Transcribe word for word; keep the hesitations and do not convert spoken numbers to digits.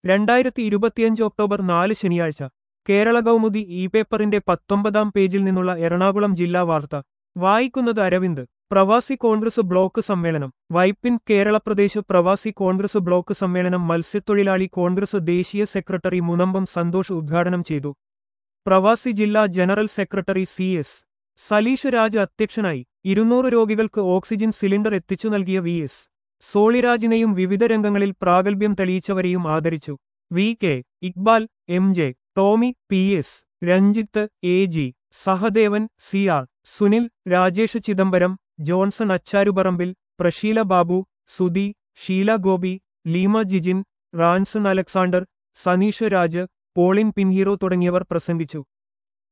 രണ്ടായിരത്തി ഇരുപത്തിയഞ്ച് ഒക്ടോബർ നാല് ശനിയാഴ്ച കേരള കൗമുദി ഇ പേപ്പറിന്റെ പത്തൊമ്പതാം പേജിൽ നിന്നുള്ള എറണാകുളം ജില്ലാ വാർത്ത വായിക്കുന്നത് അരവിന്ദ്. പ്രവാസി കോൺഗ്രസ് ബ്ലോക്ക് സമ്മേളനം വൈപ്പിൻ. കേരളപ്രദേശ് പ്രവാസി കോൺഗ്രസ് ബ്ലോക്ക് സമ്മേളനം മത്സ്യത്തൊഴിലാളി കോൺഗ്രസ് ദേശീയ സെക്രട്ടറി മുനമ്പം സന്തോഷ് ഉദ്ഘാടനം ചെയ്തു. പ്രവാസി ജില്ലാ general secretary C S Saleesh Raj അധ്യക്ഷനായി. ഇരുന്നൂറ് രോഗികൾക്ക് ഓക്സിജൻ സിലിണ്ടർ എത്തിച്ചു നൽകിയ വി എസ് സോളിരാജിനെയും വിവിധ രംഗങ്ങളിൽ പ്രാഗൽഭ്യം തെളിയിച്ചവരെയും ആദരിച്ചു. V K Iqbal, M J Tomy, P S Ranjith, A G Sahadevan, C R Sunil, Rajesh Chidambaram, Johnson Acharuparambil, Praseela Babu, Sudhi, Sheela Gopi, Leema Jijin, Ranson Alexander, Saneesh Raj, Paulin Pinheiro തുടങ്ങിയവർ പ്രസംഗിച്ചു.